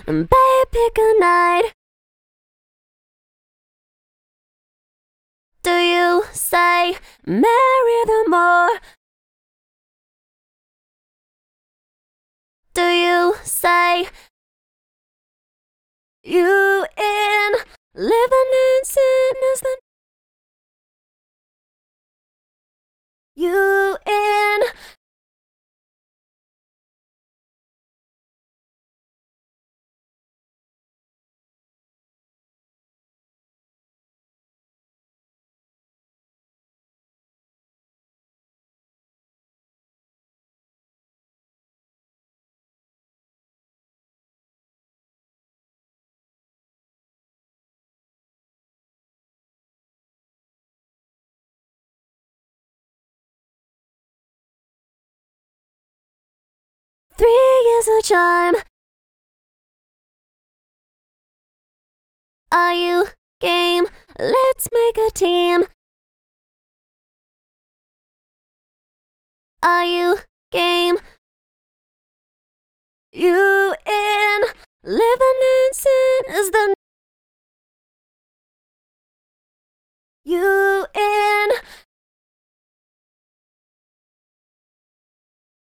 Babe, pick a night. Do you say marry the more? Do you say you in living in sickness? Then you in years of chime. Are you game? Let's make a team. Are you game? You